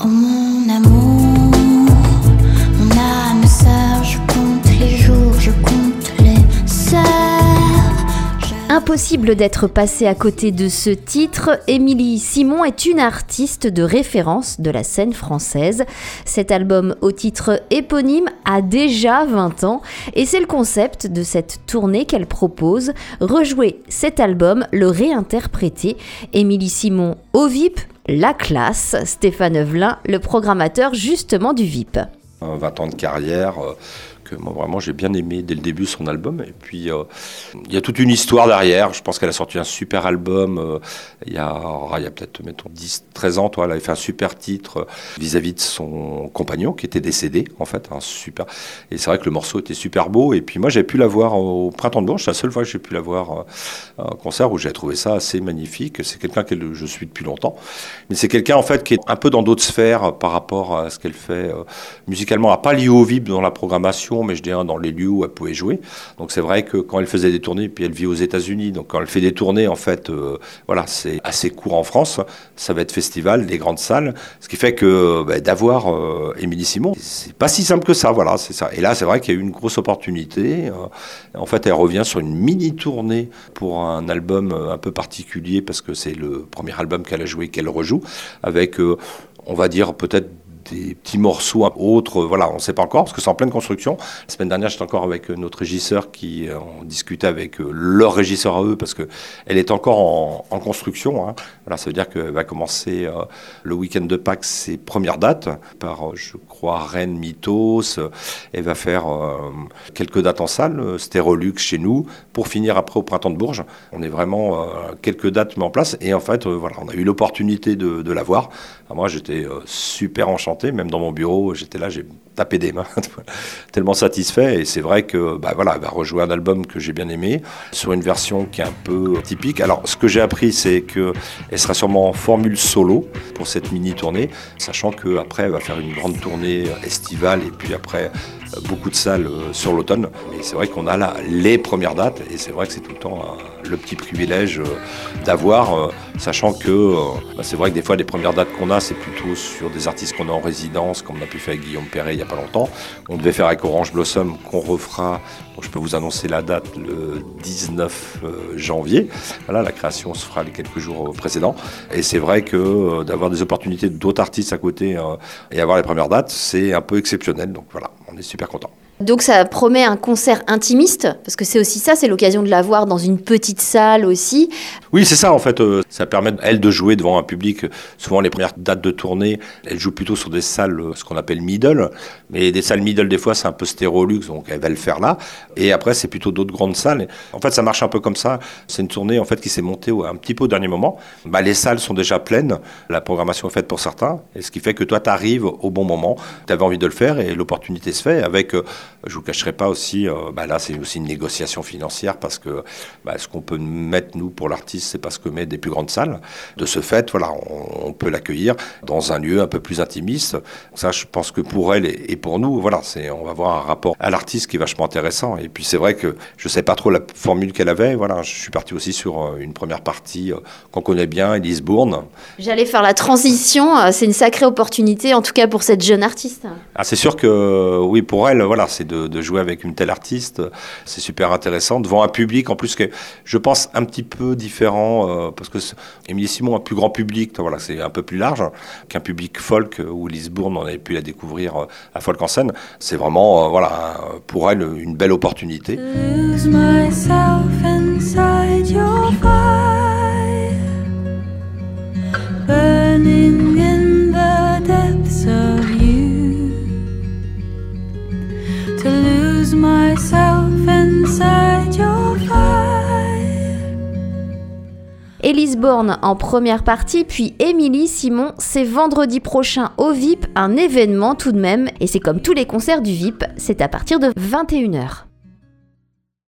Oh mon amour, mon âme sœur, je compte les jours, je compte les heures. Impossible d'être passé à côté de ce titre. Émilie Simon est une artiste de référence de la scène française. Cet album au titre éponyme a déjà 20 ans et c'est le concept de cette tournée qu'elle propose. Rejouer cet album, le réinterpréter. Émilie Simon au VIP, la classe. Stéphane Evelin, le programmateur justement du VIP. 20 ans de carrière, que moi vraiment j'ai bien aimé dès le début son album. Et puis il y a toute une histoire derrière. Je pense qu'elle a sorti un super album il y a peut-être mettons 10-13 ans. Elle avait fait un super titre vis-à-vis de son compagnon qui était décédé en fait. Super. Et c'est vrai que le morceau était super beau. Et puis moi j'ai pu la voir au Printemps de Bourges. C'est la seule fois que j'ai pu la voir à un concert où j'ai trouvé ça assez magnifique. C'est quelqu'un que je suis depuis longtemps. Mais c'est quelqu'un en fait qui est un peu dans d'autres sphères par rapport à ce qu'elle fait musicalement. Elle n'a pas lié au VIP dans la programmation, mais je dirais dans les lieux où elle pouvait jouer. Donc c'est vrai que quand elle faisait des tournées, puis elle vit aux États-Unis, donc quand elle fait des tournées, en fait, voilà, c'est assez court en France. Ça va être festival, des grandes salles, ce qui fait que d'avoir Émilie Simon, c'est pas si simple que ça. Voilà, c'est ça. Et là, c'est vrai qu'il y a eu une grosse opportunité. En fait, elle revient sur une mini tournée pour un album un peu particulier parce que c'est le premier album qu'elle a joué, qu'elle rejoue avec, on va dire peut-être des petits morceaux autres, voilà, on ne sait pas encore, parce que c'est en pleine construction. La semaine dernière, j'étais encore avec notre régisseur qui on discutait avec leur régisseur à eux, parce qu'elle est encore en construction. Hein. Voilà, ça veut dire qu'elle va commencer le week-end de Pâques, ses premières dates, par, je crois, Rennes, Mythos. Elle va faire quelques dates en salle, Stérolux chez nous, pour finir après au Printemps de Bourges. On est vraiment quelques dates mis en place, et en fait, voilà, on a eu l'opportunité de la voir. Alors moi, j'étais super enchanté. Même dans mon bureau, j'étais là, j'ai tapé des mains, tellement satisfait. Et c'est vrai que, voilà, elle va rejouer un album que j'ai bien aimé, sur une version qui est un peu typique. Alors, ce que j'ai appris, c'est qu'elle sera sûrement en formule solo pour cette mini-tournée, sachant qu'après, elle va faire une grande tournée estivale et puis après, beaucoup de salles sur l'automne. Et c'est vrai qu'on a là les premières dates et c'est vrai que c'est tout le temps le petit privilège d'avoir, sachant que c'est vrai que des fois, les premières dates qu'on a, c'est plutôt sur des artistes qu'on a en résidence, comme on a pu faire avec Guillaume Perret il n'y a pas longtemps. On devait faire avec Orange Blossom, qu'on refera. Donc je peux vous annoncer la date le 19 janvier. Voilà, la création se fera les quelques jours précédents. Et c'est vrai que d'avoir des opportunités d'autres artistes à côté et avoir les premières dates, c'est un peu exceptionnel. Donc voilà, on est super contents. Donc ça promet un concert intimiste, parce que c'est aussi ça, c'est l'occasion de la voir dans une petite salle aussi. Oui, c'est ça en fait, ça permet elle de jouer devant un public. Souvent les premières dates de tournée, elle joue plutôt sur des salles, ce qu'on appelle middle, mais des salles middle des fois c'est un peu Stérolux, donc elle va le faire là. Et après c'est plutôt d'autres grandes salles. En fait ça marche un peu comme ça, c'est une tournée en fait qui s'est montée un petit peu au dernier moment. Les salles sont déjà pleines, la programmation est faite pour certains, et ce qui fait que toi tu arrives au bon moment, tu avais envie de le faire et l'opportunité se fait avec... Je vous cacherai pas aussi, là c'est aussi une négociation financière parce que ce qu'on peut mettre nous pour l'artiste, c'est pas ce que met des plus grandes salles. De ce fait, voilà, on peut l'accueillir dans un lieu un peu plus intimiste. Ça, je pense que pour elle et pour nous, voilà, on va avoir un rapport à l'artiste qui est vachement intéressant. Et puis c'est vrai que je sais pas trop la formule qu'elle avait. Voilà, je suis parti aussi sur une première partie qu'on connaît bien, Élise Bourne. J'allais faire la transition. C'est une sacrée opportunité, en tout cas pour cette jeune artiste. Ah, c'est sûr que oui, pour elle, voilà, c'est de jouer avec une telle artiste, c'est super intéressant devant un public en plus que je pense un petit peu différent parce que Émilie Simon a un plus grand public, voilà, c'est un peu plus large qu'un public folk où Élise Bourne on avait pu la découvrir à Folk en scène. C'est vraiment voilà pour elle une belle opportunité. Lose myself inside your fire, burning in the depths of you. To lose myself inside your fire. Élise Bourne en première partie, puis Émilie Simon, c'est vendredi prochain au VIP, un événement tout de même, et c'est comme tous les concerts du VIP, c'est à partir de 21h.